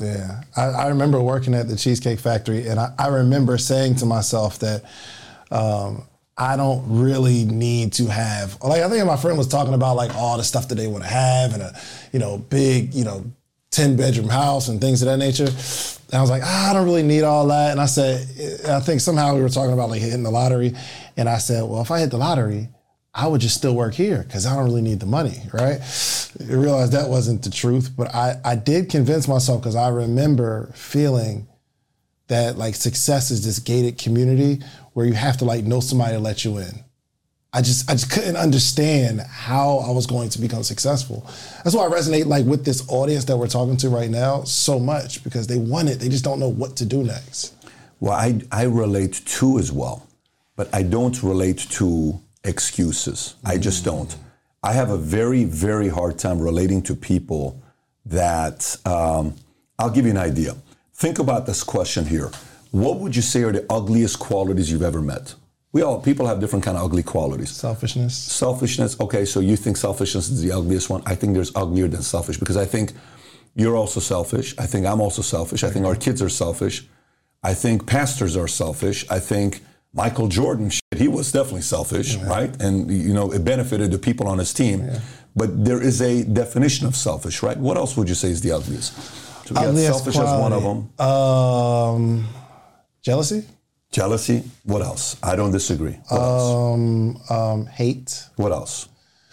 Yeah. I remember working at the Cheesecake Factory, and I remember saying to myself that I don't really need to have, like, I think my friend was talking about like all the stuff that they want to have and a, big, 10-bedroom house and things of that nature. And I was like, I don't really need all that. And I said, I think somehow we were talking about like hitting the lottery. And I said, well, if I hit the lottery, I would just still work here because I don't really need the money, right? I realized that wasn't the truth, but I did convince myself because I remember feeling that like success is this gated community where you have to like know somebody to let you in. I just couldn't understand how I was going to become successful. That's why I resonate like with this audience that we're talking to right now so much, because they want it. They just don't know what to do next. Well, I relate to as well, but I don't relate to excuses. I just don't. I have a very, very hard time relating to people that, I'll give you an idea. Think about this question here. What would you say are the ugliest qualities you've ever met? People have different kind of ugly qualities. Selfishness. Okay, so you think selfishness is the ugliest one. I think there's uglier than selfish, because I think you're also selfish. I think I'm also selfish. I think our kids are selfish. I think pastors are selfish. I think Michael Jordan, he was definitely selfish, right? And, it benefited the people on his team. Yeah. But there is a definition of selfish, right? What else would you say is the ugliest? So we got selfish quality. As one of them. Jealousy. What else? I don't disagree. What else? Hate. What else?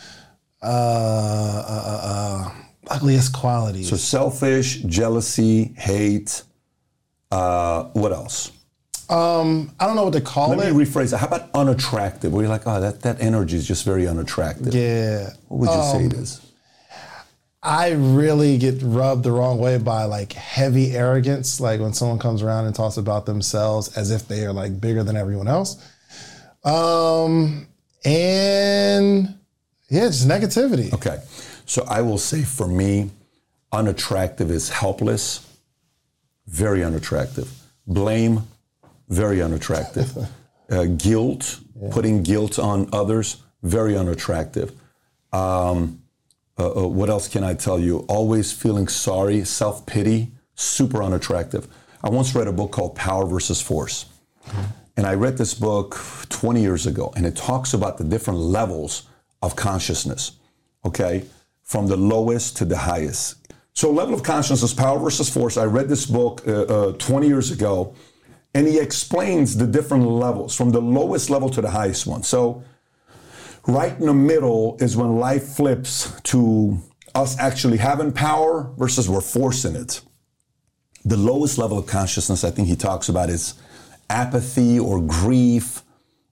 Ugliest qualities. So selfish, jealousy, hate. What else? I don't know what to call it. Let me rephrase it. How about unattractive? Where you're like, that energy is just very unattractive. Yeah. What would you say it is? I really get rubbed the wrong way by like heavy arrogance, like when someone comes around and talks about themselves as if they are like bigger than everyone else. And just negativity. Okay. So I will say for me, unattractive is helpless, very unattractive. Blame, very unattractive. Guilt, putting guilt on others, very unattractive. What else can I tell you? Always feeling sorry, self-pity, super unattractive. I once read a book called Power versus Force. And I read this book 20 years ago, and it talks about the different levels of consciousness, okay? From the lowest to the highest. So level of consciousness, Power versus Force. I read this book 20 years ago, and he explains the different levels from the lowest level to the highest one. So right in the middle is when life flips to us actually having power versus we're forcing it. The lowest level of consciousness I think he talks about is apathy or grief,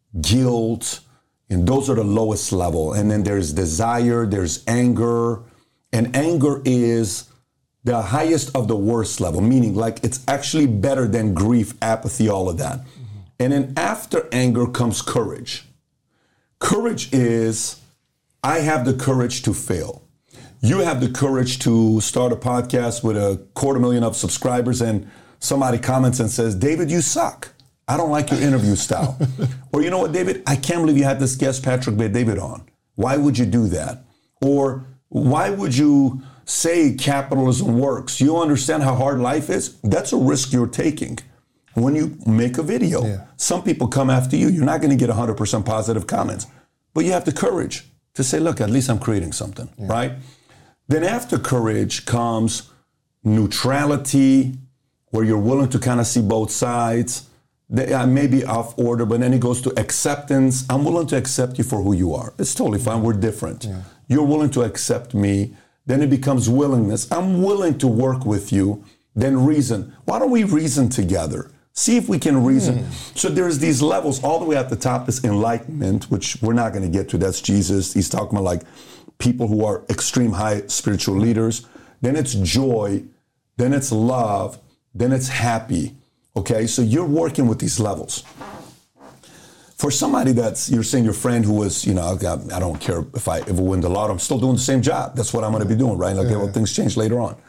guilt, and those are the lowest level. And then there's desire, there's anger, and anger is the highest of the worst level, meaning like it's actually better than grief, apathy, all of that. And then after anger comes courage. Courage is, I have the courage to fail. You have the courage to start a podcast with 250,000 of subscribers and somebody comments and says, David, you suck. I don't like your interview style. Or you know what, David? I can't believe you had this guest, Patrick Bet-David, on. Why would you do that? Or why would you say capitalism works? You understand how hard life is? That's a risk you're taking. When you make a video, some people come after you. You're not going to get 100% positive comments. But you have the courage to say, look, at least I'm creating something, right? Then after courage comes neutrality, where you're willing to kind of see both sides. They may be off order, but then it goes to acceptance. I'm willing to accept you for who you are. It's totally fine. We're different. Yeah. You're willing to accept me. Then it becomes willingness. I'm willing to work with you. Then reason. Why don't we reason together? See if we can reason. So there's these levels. All the way at the top is enlightenment, which we're not going to get to. That's Jesus. He's talking about like people who are extreme high spiritual leaders. Then it's joy. Then it's love. Then it's happy. Okay, so you're working with these levels. For somebody you're saying your friend who was, I don't care if I ever win the lotto, I'm still doing the same job. That's what I'm going to be doing, right? Like, well, things change later on.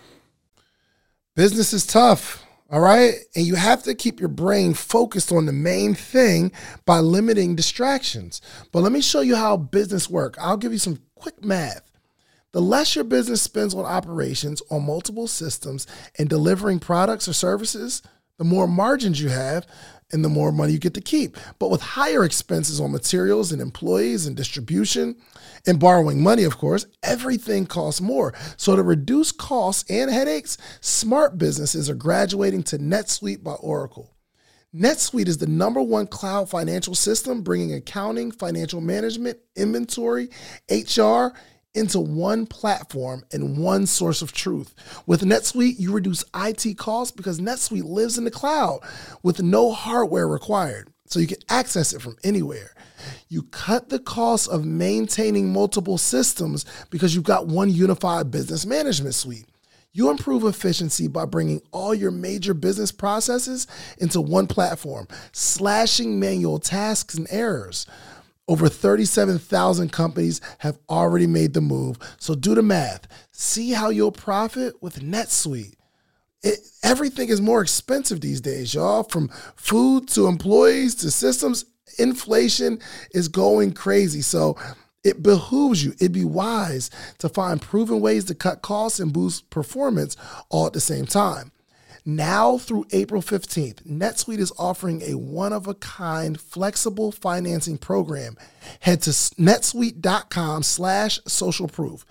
Business is tough. All right. And you have to keep your brain focused on the main thing by limiting distractions. But let me show you how business works. I'll give you some quick math. The less your business spends on operations on multiple systems and delivering products or services, the more margins you have and the more money you get to keep. But with higher expenses on materials and employees and distribution and borrowing money, of course, everything costs more. So to reduce costs and headaches, smart businesses are graduating to NetSuite by Oracle. NetSuite is the #1 cloud financial system, bringing accounting, financial management, inventory, HR, into one platform and one source of truth. With NetSuite, you reduce IT costs because NetSuite lives in the cloud with no hardware required, so you can access it from anywhere. You cut the cost of maintaining multiple systems because you've got one unified business management suite. You improve efficiency by bringing all your major business processes into one platform, slashing manual tasks and errors. Over 37,000 companies have already made the move, so do the math. See how you'll profit with NetSuite. Everything is more expensive these days, y'all. From food to employees to systems, inflation is going crazy. So it behooves you, it'd be wise to find proven ways to cut costs and boost performance all at the same time. Now through April 15th, NetSuite is offering a one-of-a-kind flexible financing program. Head to netsuite.com/socialproof.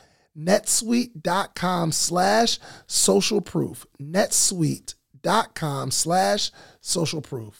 netsuite.com/socialproof. netsuite.com/socialproof.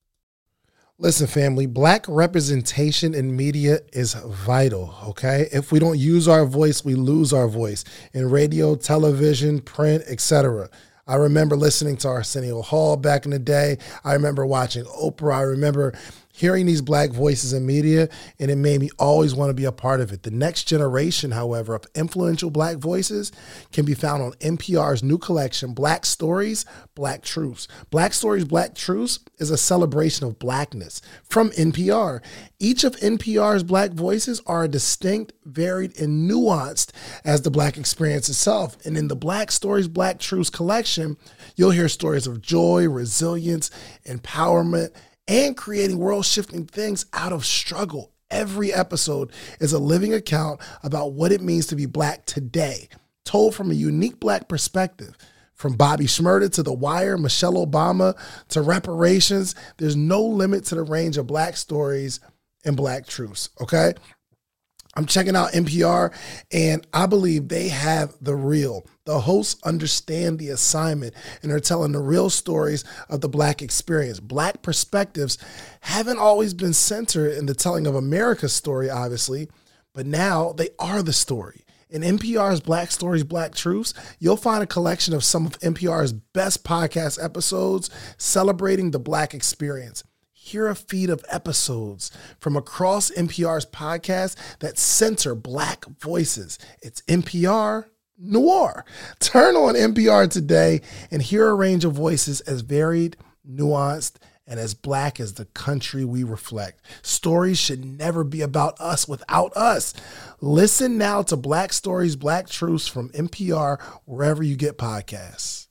Listen, family, Black representation in media is vital, okay? If we don't use our voice, we lose our voice in radio, television, print, etc. I remember listening to Arsenio Hall back in the day. I remember watching Oprah. I remember hearing these Black voices in media, and it made me always want to be a part of it. The next generation, however, of influential Black voices can be found on NPR's new collection, Black Stories, Black Truths. Black Stories, Black Truths is a celebration of Blackness from NPR. Each of NPR's Black voices are distinct, varied, and nuanced as the Black experience itself. And in the Black Stories, Black Truths collection, you'll hear stories of joy, resilience, empowerment, and creating world-shifting things out of struggle. Every episode is a living account about what it means to be Black today, told from a unique Black perspective. From Bobby Shmurda to The Wire, Michelle Obama to reparations, there's no limit to the range of Black stories and Black truths, okay? I'm checking out NPR, and I believe they have the real. The hosts understand the assignment, and they're telling the real stories of the Black experience. Black perspectives haven't always been centered in the telling of America's story, obviously, but now they are the story. In NPR's Black Stories, Black Truths, you'll find a collection of some of NPR's best podcast episodes celebrating the Black experience. Hear a feed of episodes from across NPR's podcasts that center Black voices. It's NPR Noir. Turn on NPR today and hear a range of voices as varied, nuanced, and as Black as the country we reflect. Stories should never be about us without us. Listen now to Black Stories, Black Truths from NPR, wherever you get podcasts.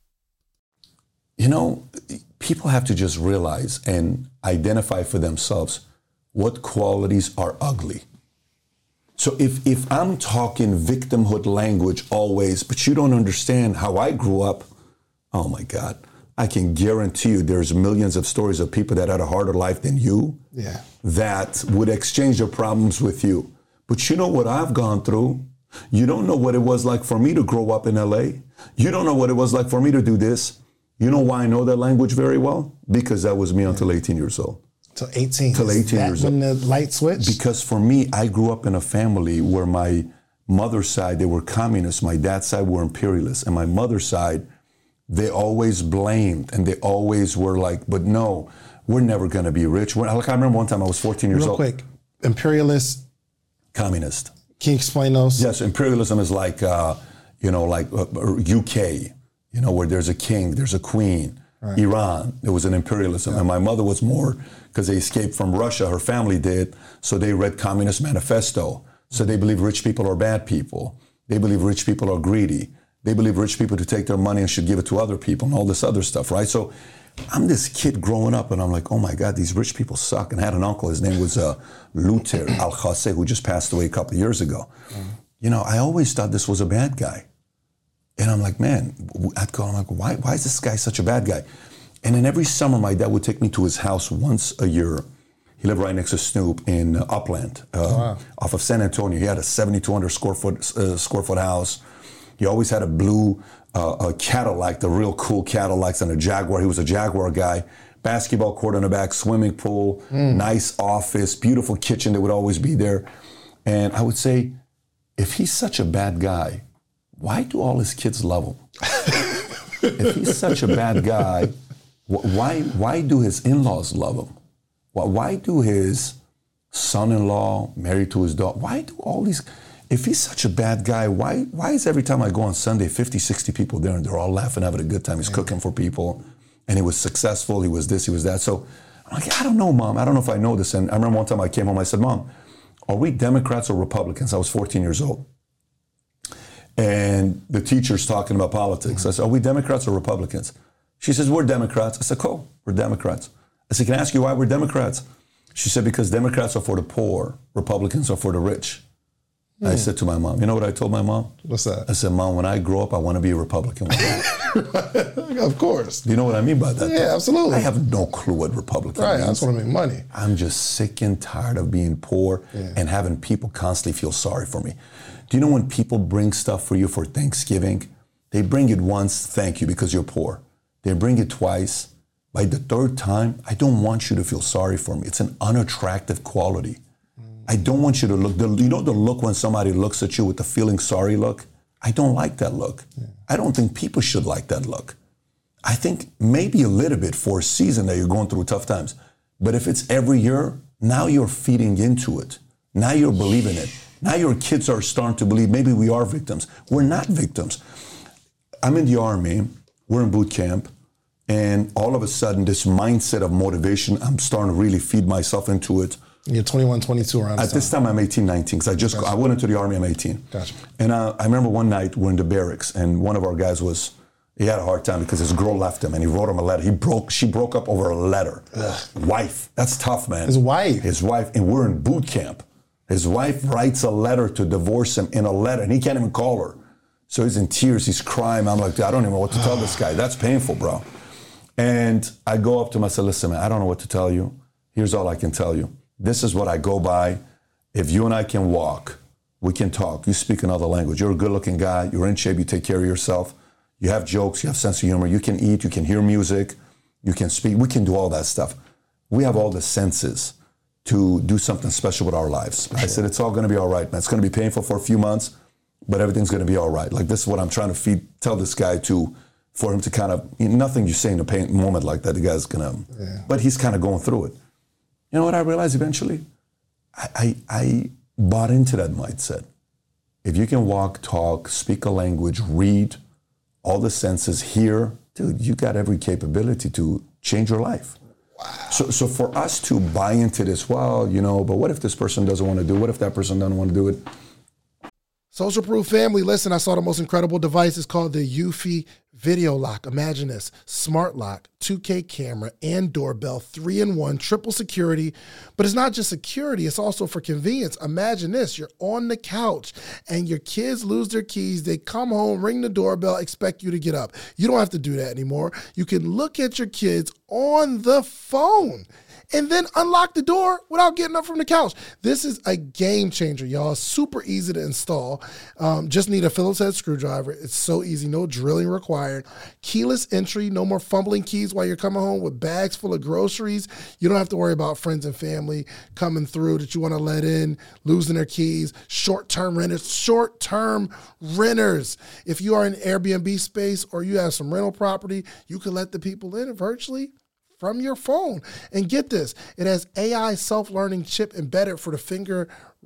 You know, people have to just realize and identify for themselves what qualities are ugly. So if I'm talking victimhood language always, but you don't understand how I grew up, oh my God, I can guarantee you there's millions of stories of people that had a harder life than you that would exchange their problems with you. But you know what I've gone through? You don't know what it was like for me to grow up in LA. You don't know what it was like for me to do this. You know why I know that language very well? Because that was me until 18 years old. Till 18? Till 18 years old. When the light switched? Because for me, I grew up in a family where my mother's side, they were communists. My dad's side were imperialists. And my mother's side, they always blamed and they always were like, but no, we're never going to be rich. I remember one time I was 14 years old. Real quick, imperialist. Communist. Can you explain those? Yes, imperialism is like, UK. You know, where there's a king, there's a queen. Right. Iran, there was an imperialism. And my mother was more, because they escaped from Russia, her family did, so they read Communist Manifesto. So they believe rich people are bad people. They believe rich people are greedy. They believe rich people to take their money and should give it to other people and all this other stuff, right? So I'm this kid growing up and I'm like, oh my God, these rich people suck. And I had an uncle, his name was Luther Al-Khasseh, who just passed away a couple of years ago. I always thought this was a bad guy. And I'm like, man, I'd call him like, why is this guy such a bad guy? And then every summer, my dad would take me to his house once a year. He lived right next to Snoop in Upland, off of San Antonio. He had a 7,200 square foot house. He always had a blue Cadillac, the real cool Cadillacs, and a Jaguar. He was a Jaguar guy. Basketball court in the back, swimming pool, nice office, beautiful kitchen that would always be there. And I would say, if he's such a bad guy, why do all his kids love him? If he's such a bad guy, why do his in-laws love him? Why do his son-in-law married to his daughter? Why do all these? If he's such a bad guy, why is every time I go on Sunday, 50, 60 people there and they're all laughing, having a good time? He's cooking for people and he was successful. He was this, he was that. So I'm like, I don't know, Mom. I don't know if I know this. And I remember one time I came home, I said, Mom, are we Democrats or Republicans? I was 14 years old. And the teacher's talking about politics. I said, are we Democrats or Republicans? She says, we're Democrats. I said, cool, we're Democrats. I said, can I ask you why we're Democrats? She said, because Democrats are for the poor, Republicans are for the rich. I said to my mom, you know what I told my mom? What's that? I said, Mom, when I grow up, I want to be a Republican. Of course. Do you know what I mean by that? Yeah, absolutely. I have no clue what Republican Right, means. that's what I mean, money. I'm just sick and tired of being poor and having people constantly feel sorry for me. Do you know when people bring stuff for you for Thanksgiving? They bring it once, thank you, because you're poor. They bring it twice. By the third time, I don't want you to feel sorry for me. It's an unattractive quality. I don't want you to look, the look when somebody looks at you with the feeling sorry look? I don't like that look. I don't think people should like that look. I think maybe a little bit for a season that you're going through tough times. But if it's every year, now you're feeding into it. Now you're believing it. Now your kids are starting to believe maybe we are victims. We're not victims. I'm in the Army, we're in boot camp, and all of a sudden this mindset of motivation, I'm starting to really feed myself into it. You're 21, 22 around At this time, I'm 18, 19, because I went into the Army, I'm 18. Gotcha. And I remember one night, we're in the barracks, and one of our guys he had a hard time because his girl left him, and he wrote him a letter. She broke up over a letter. Wife, that's tough, man. His wife, and we're in boot camp. His wife writes a letter to divorce him in a letter, and he can't even call her. So he's in tears, he's crying. I'm like, I don't even know what to tell this guy. That's painful, bro. And I go up to him, I said, listen, man, I don't know what to tell you. Here's all I can tell you. This is what I go by. If you and I can walk, we can talk. You speak another language. You're a good-looking guy. You're in shape. You take care of yourself. You have jokes. You have sense of humor. You can eat. You can hear music. You can speak. We can do all that stuff. We have all the senses to do something special with our lives. Sure. I said, it's all going to be all right, man. It's going to be painful for a few months, but everything's going to be all right. Like, this is what I'm trying to tell this guy for him to kind of, nothing you say in a pain moment like that, the guy's going to, but he's kind of going through it. You know what I realized eventually? I bought into that mindset. If you can walk, talk, speak a language, read, all the senses, hear, dude, you got every capability to change your life. Wow. So for us to buy into this, well, but what if this person doesn't want to do it? What if that person doesn't want to do it? Social Proof family, listen, I saw the most incredible device. It's called the Eufy Video Lock. Imagine this, smart lock, 2K camera, and doorbell, 3-in-1, triple security. But it's not just security, it's also for convenience. Imagine this, you're on the couch and your kids lose their keys. They come home, ring the doorbell, expect you to get up. You don't have to do that anymore. You can look at your kids on the phone and then unlock the door without getting up from the couch. This is a game changer, y'all. Super easy to install. Just need a Phillips head screwdriver. It's so easy, no drilling required. Keyless entry, no more fumbling keys while you're coming home with bags full of groceries. You don't have to worry about friends and family coming through that you want to let in, losing their keys. Short-term renters. If you are in Airbnb space or you have some rental property, you can let the people in virtually from your phone. And get this, it has AI self-learning chip embedded for the fingerprint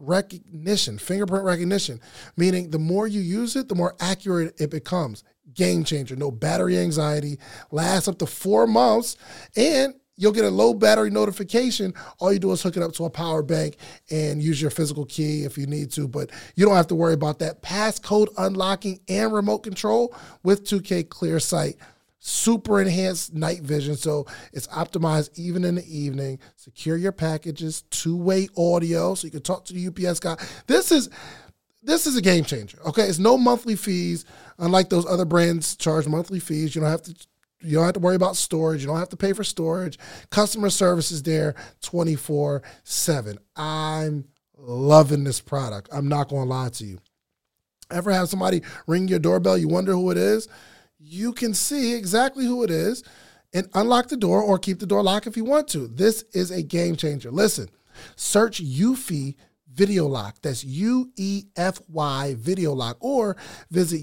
recognition, meaning the more you use it, the more accurate it becomes. Game changer, no battery anxiety, lasts up to 4 months, and you'll get a low battery notification. All you do is hook it up to a power bank and use your physical key if you need to, but you don't have to worry about that. Passcode unlocking and remote control with 2K Clear Sight. Super enhanced night vision, so it's optimized even in the evening. Secure your packages, two-way audio, so you can talk to the UPS guy. This is this is a game changer. Okay, it's no monthly fees, unlike those other brands charge monthly fees. You don't have to worry about storage. You don't have to pay for storage. Customer service is there 24/7. I'm loving this product. I'm not going to lie to you. Ever have somebody ring your doorbell, you wonder who it is? You can see exactly who it is and unlock the door or keep the door locked if you want to. This is a game changer. Listen, search Eufy Video Lock. That's UEFY Video Lock, or visit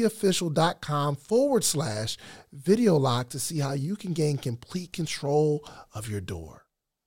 eufyofficial.com/video lock to see how you can gain complete control of your door.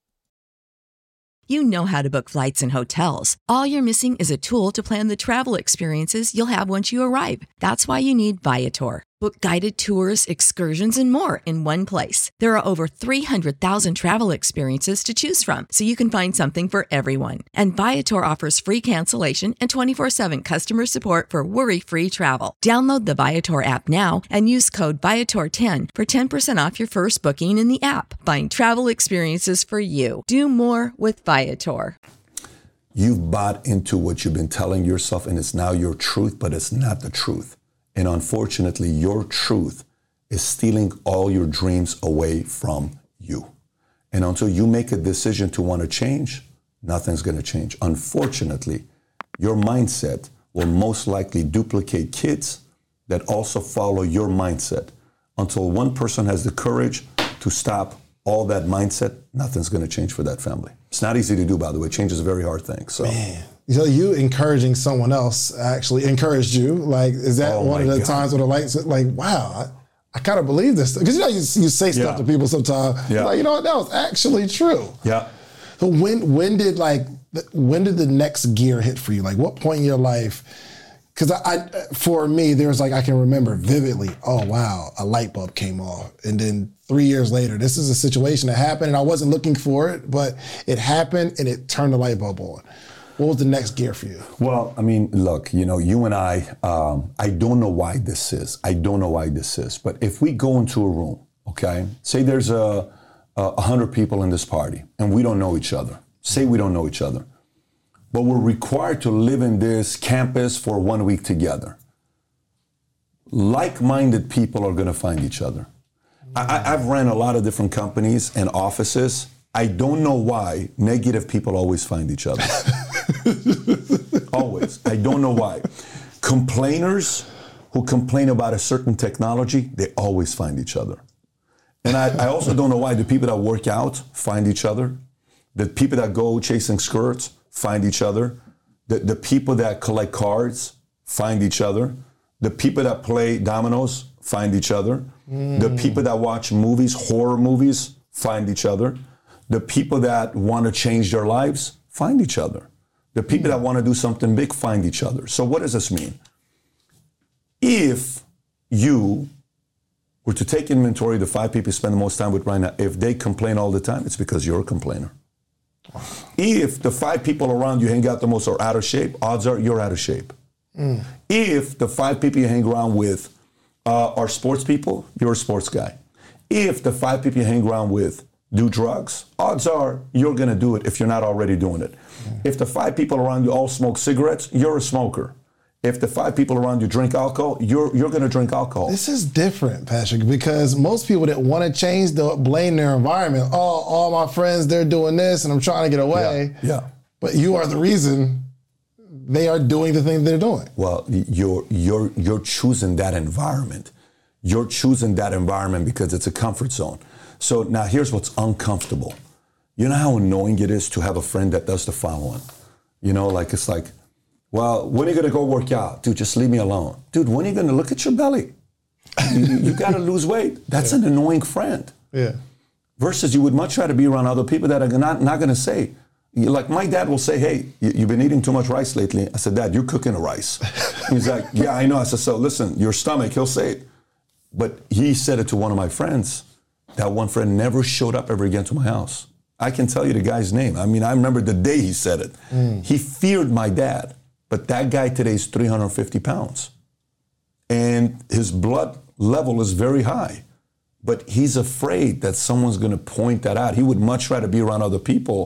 You know how to book flights and hotels. All you're missing is a tool to plan the travel experiences you'll have once you arrive. That's why you need Viator. Book guided tours, excursions, and more in one place. There are over 300,000 travel experiences to choose from, so you can find something for everyone. And Viator offers free cancellation and 24/7 customer support for worry-free travel. Download the Viator app now and use code Viator10 for 10% off your first booking in the app. Find travel experiences for you. Do more with Viator. You've bought into what you've been telling yourself, and it's now your truth, but it's not the truth. And unfortunately, your truth is stealing all your dreams away from you. And until you make a decision to want to change, nothing's going to change. Unfortunately, your mindset will most likely duplicate kids that also follow your mindset. Until one person has the courage to stop all that mindset, nothing's going to change for that family. It's not easy to do, by the way. Change is a very hard thing. So. Man. So you encouraging someone else actually encouraged you. Like, is that one of the times where the lights, like, wow, I kind of believe this. Because you say stuff to people sometimes. Yeah. Like, you know what, that was actually true. Yeah. So when did the next gear hit for you? Like, what point in your life? Because for me, there's I can remember vividly, oh, wow, a light bulb came off. And then 3 years later, this is a situation that happened and I wasn't looking for it, but it happened and it turned the light bulb on. What was the next gear for you? Well, I mean, look, you and I don't know why this is. I don't know why this is. But if we go into a room, okay, say there's 100 people in this party and we don't know each other. Say we don't know each other. But we're required to live in this campus for 1 week together. Like-minded people are going to find each other. I've ran a lot of different companies and offices. I don't know why negative people always find each other. Always. I don't know why. Complainers who complain about a certain technology, they always find each other. And I also don't know why the people that work out find each other. The people that go chasing skirts find each other. The people that collect cards find each other. The people that play dominoes find each other. The people that watch movies, horror movies, find each other. The people that want to change their lives find each other. The people that want to do something big find each other. So what does this mean? If you were to take inventory, the 5 people you spend the most time with right now, if they complain all the time, it's because you're a complainer. If the 5 people around you hang out the most are out of shape, odds are you're out of shape. If the 5 people you hang around with are sports people, you're a sports guy. If the 5 people you hang around with do drugs, odds are you're going to do it if you're not already doing it. If the 5 people around you all smoke cigarettes, you're a smoker. If the 5 people around you drink alcohol, you're going to drink alcohol. This is different, Patrick, because most people that want to change, they'll blame their environment. Oh, all my friends, they're doing this and I'm trying to get away. Yeah. But you are the reason they are doing the thing they're doing. Well, you're choosing that environment. You're choosing that environment because it's a comfort zone. So now here's what's uncomfortable. You know how annoying it is to have a friend that does the following? It's like, well, when are you going to go work out? Dude, just leave me alone. Dude, when are you going to look at your belly? You got to lose weight. That's an annoying friend. Yeah. Versus you would much rather be around other people that are not going to say, like my dad will say, hey, you've been eating too much rice lately. I said, Dad, you're cooking the rice. He's like, yeah, I know. I said, so listen, your stomach, he'll say it. But he said it to one of my friends. That one friend never showed up ever again to my house. I can tell you the guy's name. I mean, I remember the day he said it. He feared my dad. But that guy today is 350 pounds. And his blood level is very high. But he's afraid that someone's going to point that out. He would much rather be around other people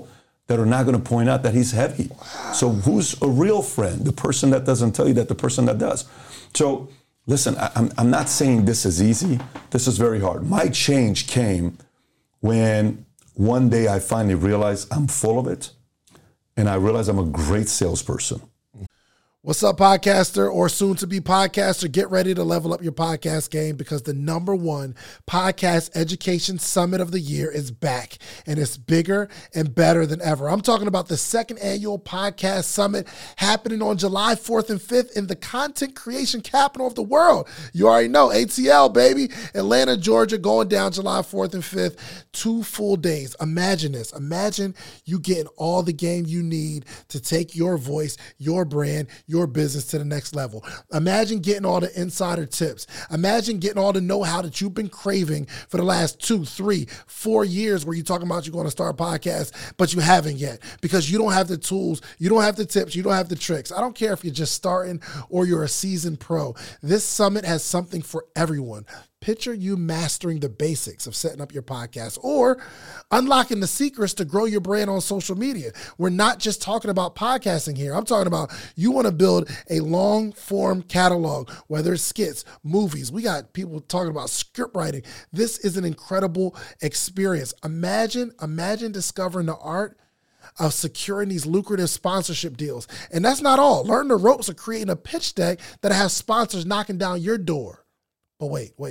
that are not going to point out that he's heavy. So who's a real friend? The person that doesn't tell you that the person that does. So listen, I'm not saying this is easy. This is very hard. My change came when one day I finally realized I'm full of it, and I realized I'm a great salesperson. What's up, podcaster or soon-to-be podcaster? Get ready to level up your podcast game because the #1 podcast education summit of the year is back, and it's bigger and better than ever. I'm talking about the second annual podcast summit happening on July 4th and 5th in the content creation capital of the world. You already know, ATL, baby. Atlanta, Georgia, going down July 4th and 5th, 2 full days. Imagine this. Imagine you getting all the game you need to take your voice, your brand, your business to the next level. Imagine getting all the insider tips. Imagine getting all the know-how that you've been craving for the last 2, 3, 4 years where you're talking about you're going to start a podcast, but you haven't yet because you don't have the tools, you don't have the tips, you don't have the tricks. I don't care if you're just starting or you're a seasoned pro. This summit has something for everyone. Picture you mastering the basics of setting up your podcast or unlocking the secrets to grow your brand on social media. We're not just talking about podcasting here. I'm talking about you want to build a long form catalog, whether it's skits, movies. We got people talking about script writing. This is an incredible experience. Imagine discovering the art of securing these lucrative sponsorship deals. And that's not all. Learn the ropes of creating a pitch deck that has sponsors knocking down your door. But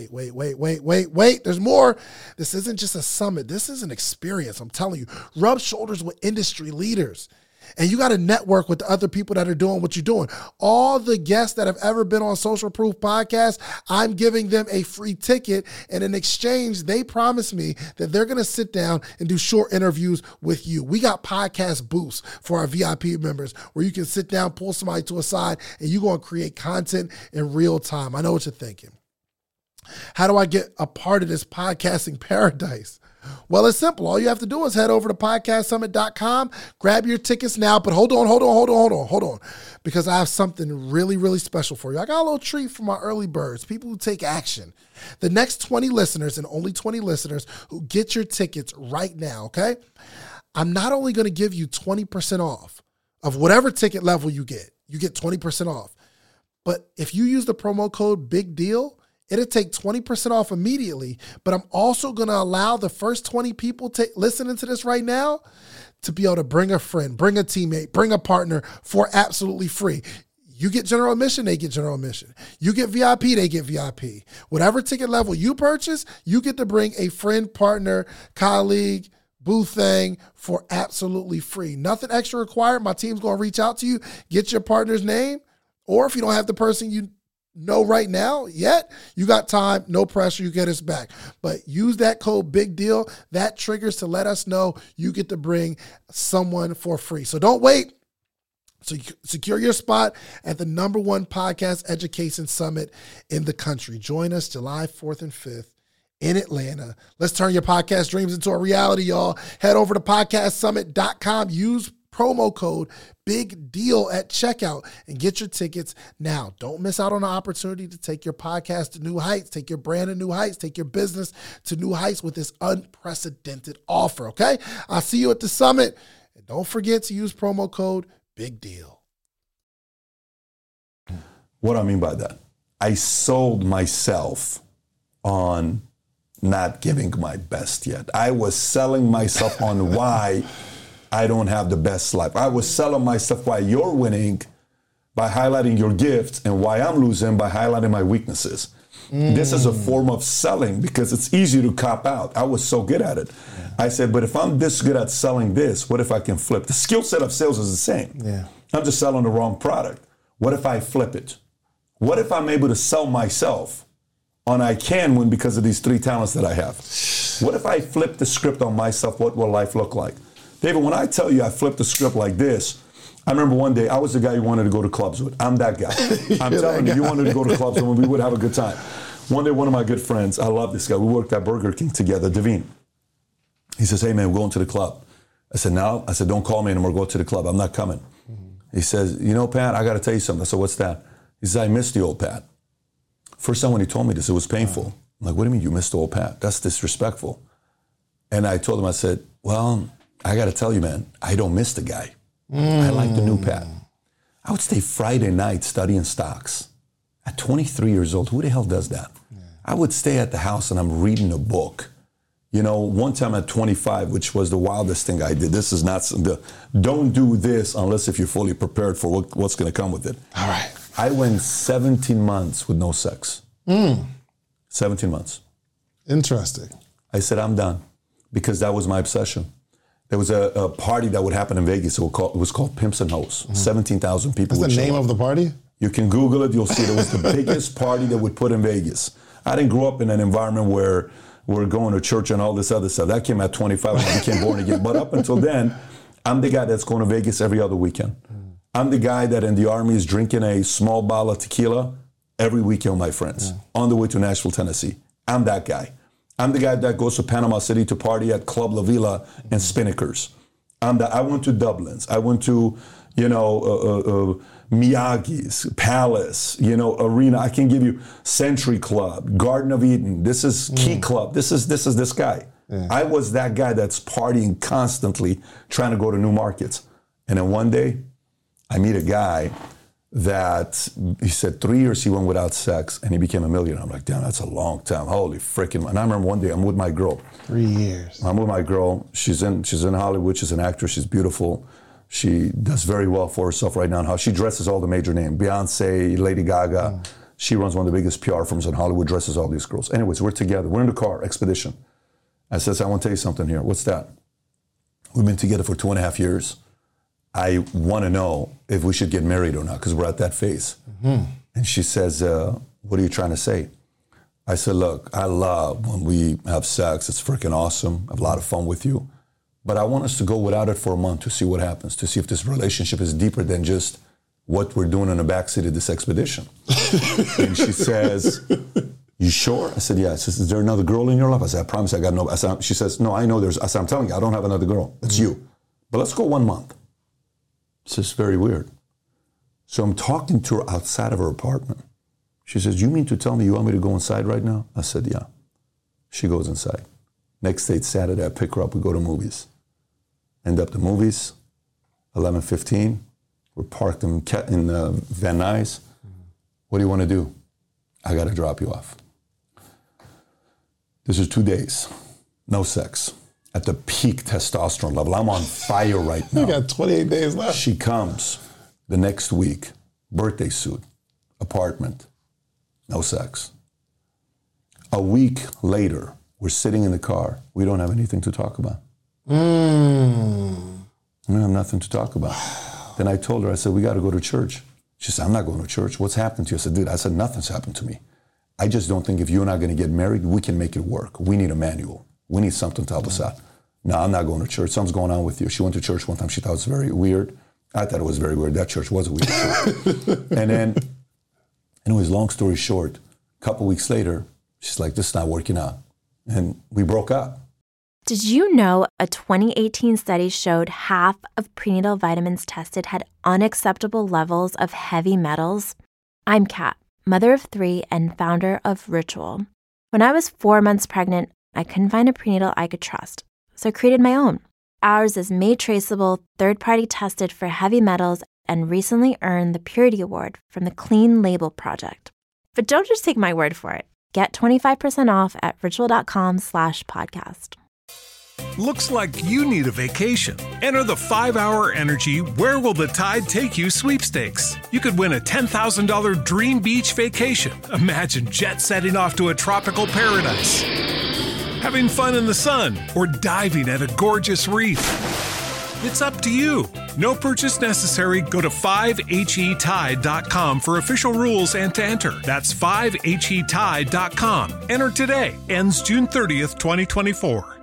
wait. There's more. This isn't just a summit. This is an experience. I'm telling you, rub shoulders with industry leaders. And you got to network with the other people that are doing what you're doing. All the guests that have ever been on Social Proof Podcast, I'm giving them a free ticket. And in exchange, they promise me that they're going to sit down and do short interviews with you. We got podcast booths for our VIP members where you can sit down, pull somebody to a side, and you're going to create content in real time. I know what you're thinking. How do I get a part of this podcasting paradise? Well, it's simple. All you have to do is head over to podcastsummit.com, grab your tickets now. But hold on. Because I have something really, really special for you. I got a little treat for my early birds, people who take action. The next 20 listeners and only 20 listeners who get your tickets right now, okay? I'm not only going to give you 20% off of whatever ticket level you get 20% off. But if you use the promo code Big Deal, it'll take 20% off immediately, but I'm also going to allow the first 20 people listening to this right now to be able to bring a friend, bring a teammate, bring a partner for absolutely free. You get general admission, they get general admission. You get VIP, they get VIP. Whatever ticket level you purchase, you get to bring a friend, partner, colleague, booth thing for absolutely free. Nothing extra required. My team's going to reach out to you, get your partner's name, or if you don't have the person you know right now yet, you got time, no pressure, you get us back. But use that code Big Deal. That triggers to let us know you get to bring someone for free. So don't wait. So secure your spot at the #1 podcast education summit in the country. Join us July 4th and 5th in Atlanta. Let's turn your podcast dreams into a reality, y'all. Head over to podcastsummit.com. Use promo code Big Deal at checkout and get your tickets now. Don't miss out on the opportunity to take your podcast to new heights, take your brand to new heights, take your business to new heights with this unprecedented offer, okay? I'll see you at the summit. And don't forget to use promo code Big Deal. What I mean by that, I sold myself on not giving my best yet. I was selling myself on why I don't have the best life. I was selling myself why you're winning by highlighting your gifts and why I'm losing by highlighting my weaknesses. This is a form of selling because it's easy to cop out. I was so good at it. Yeah. I said, but if I'm this good at selling this, what if I can flip? The skill set of sales is the same. Yeah. I'm just selling the wrong product. What if I flip it? What if I'm able to sell myself on I can win because of these 3 talents that I have? What if I flip the script on myself? What will life look like? David, when I tell you I flipped the script like this, I remember one day I was the guy you wanted to go to clubs with. I'm that guy. I'm telling you wanted to go to clubs and we would have a good time. One day, one of my good friends, I love this guy. We worked at Burger King together, Devine. He says, hey man, we're going to the club. I said, no. I said, don't call me anymore. Go to the club. I'm not coming. He says, you know, Pat, I got to tell you something. I said, what's that? He says, I missed the old Pat. First time when he told me this, it was painful. I'm like, what do you mean you missed the old Pat? That's disrespectful. And I told him, I said, well, I got to tell you, man, I don't miss the guy. I like the new Pat. I would stay Friday night studying stocks. At 23 years old, who the hell does that? Yeah. I would stay at the house and I'm reading a book. You know, one time at 25, which was the wildest thing I did. This is not don't do this unless if you're fully prepared for what's going to come with it. All right. I went 17 months with no sex. 17 months. Interesting. I said, I'm done, because that was my obsession. There was a party that would happen in Vegas. It was called Pimps and Hoes. 17,000 people. What's the name of the party? You can Google it. You'll see it was the biggest party that would put in Vegas. I didn't grow up in an environment where we're going to church and all this other stuff. That came at 25 when I became born again. But up until then, I'm the guy that's going to Vegas every other weekend. I'm the guy that in the Army is drinking a small bottle of tequila every weekend with my friends on the way to Nashville, Tennessee. I'm that guy. I'm the guy that goes to Panama City to party at Club La Villa and Spinnakers. I went to Dublin's. I went to, Miyagi's, Palace, Arena. I can give you Century Club, Garden of Eden. This is Key Club. This is this guy. Yeah. I was that guy that's partying constantly, trying to go to new markets. And then one day, I meet a guy that he said 3 years he went without sex and he became a millionaire. I'm like, damn, that's a long time. Holy freaking. And I remember one day I'm with my girl. 3 years. I'm with my girl. She's in Hollywood. She's an actress. She's beautiful. She does very well for herself right now. How she dresses all the major names. Beyonce, Lady Gaga. She runs one of the biggest PR firms in Hollywood, dresses all these girls. Anyways, we're together. We're in the car, expedition. I says, I want to tell you something here. What's that? We've been together for 2.5 years. I want to know if we should get married or not, because we're at that phase. And she says, what are you trying to say? I said, look, I love when we have sex. It's freaking awesome. I have a lot of fun with you. But I want us to go without it for a month to see what happens, to see if this relationship is deeper than just what we're doing in the backseat of this expedition. And she says, you sure? I said, yeah. She says, is there another girl in your life? I said, I promise I got no. She says, no, I know there's. I said, I'm telling you, I don't have another girl. It's you. But let's go 1 month. It's just very weird. So I'm talking to her outside of her apartment. She says, you mean to tell me you want me to go inside right now? I said, yeah. She goes inside. Next day, it's Saturday, I pick her up, we go to movies. End up the movies, 11:15. We're parked in Van Nuys. What do you want to do? I got to drop you off. This is 2 days, no sex. At the peak testosterone level. I'm on fire right now. You got 28 days left. She comes the next week, birthday suit, apartment, no sex. A week later, we're sitting in the car. We don't have anything to talk about. We have nothing to talk about. Then I told her, I said, we got to go to church. She said, I'm not going to church. What's happened to you? I said, dude, nothing's happened to me. I just don't think if you and I are going to get married, we can make it work. We need a manual. We need something to help us out. No, I'm not going to church. Something's going on with you. She went to church one time. She thought it was very weird. I thought it was very weird. That church was a weird church. And then, anyways, long story short, a couple weeks later, she's like, this is not working out. And we broke up. Did you know a 2018 study showed half of prenatal vitamins tested had unacceptable levels of heavy metals? I'm Kat, mother of 3 and founder of Ritual. When I was 4 months pregnant, I couldn't find a prenatal I could trust, so I created my own. Ours is made traceable, third-party tested for heavy metals, and recently earned the Purity Award from the Clean Label Project. But don't just take my word for it. Get 25% off at ritual.com/podcast. Looks like you need a vacation. Enter the 5-Hour Energy Where Will the Tide Take You sweepstakes. You could win a $10,000 dream beach vacation. Imagine jet setting off to a tropical paradise, having fun in the sun, or diving at a gorgeous reef. It's up to you. No purchase necessary. Go to 5HETide.com for official rules and to enter. That's 5HETide.com. Enter today. Ends June 30th, 2024.